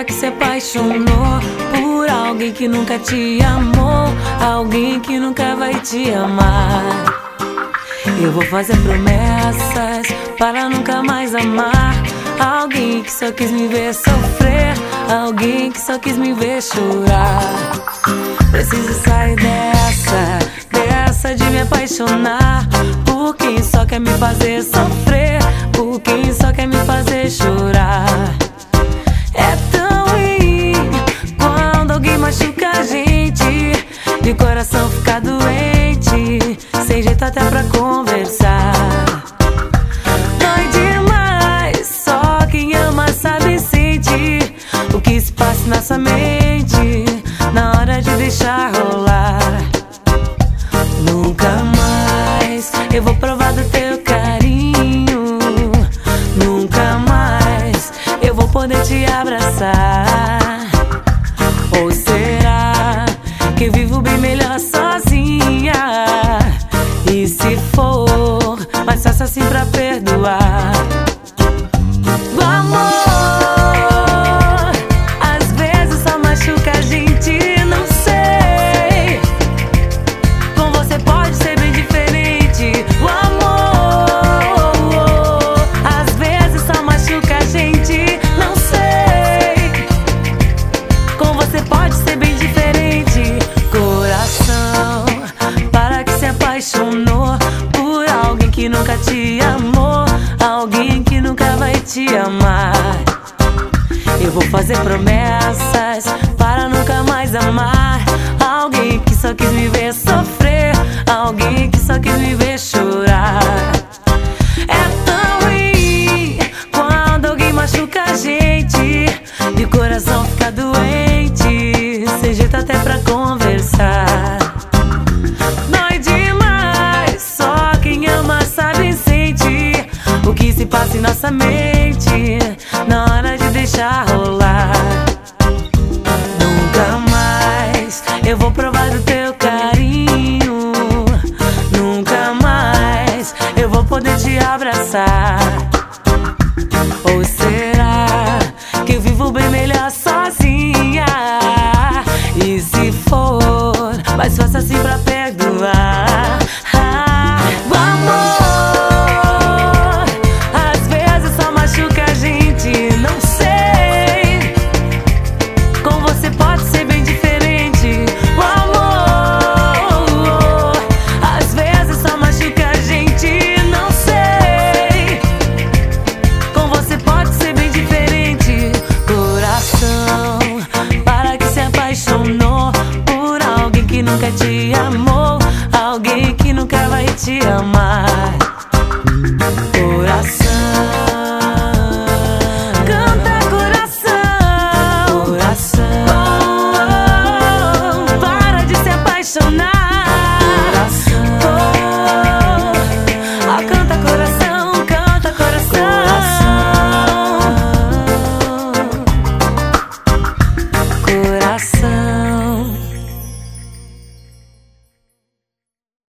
Para que se apaixonou por alguém que nunca te amou, alguém que nunca vai te amar. Eu vou fazer promessas para nunca mais amar alguém que só quis me ver sofrer, alguém que só quis me ver chorar. Preciso sair dessa de me apaixonar por quem só quer me fazer sofrer, por quem só quer me fazer chorar. É tão ruim quando alguém machuca a gente, de coração fica doente, sem jeito até pra conversar. Dói demais, só quem ama sabe sentir o que se passa na sua mente na hora de deixar rolar. Nunca mais eu vou provar do teu carinho, nunca mais eu vou poder te abraçar. Ou será que eu vivo bem melhor sozinha? E se for mais fácil assim pra perdoar? O amor às vezes só machuca a gente, não sei. Com você pode ser bem diferente. O amor às vezes só machuca a gente, não sei. Com você pode ser bem diferente. Coração, para que se apaixonou por alguém que nunca te amou, alguém que nunca vai te amar. Eu vou fazer promessas para nunca mais amar alguém que só quis me ver sofrer, alguém que só quis me ver chorar. É tão ruim quando alguém machuca a gente, de coração fica doente, sem jeito até pra conversar. Dói demais, só quem ama sabe sentir o que se passa em nossa mente na hora de deixar rolar. Nunca mais eu vou provar do teu carinho, nunca mais eu vou poder te abraçar. Ou será que eu vivo bem melhor sozinha? E se for mais fácil assim pra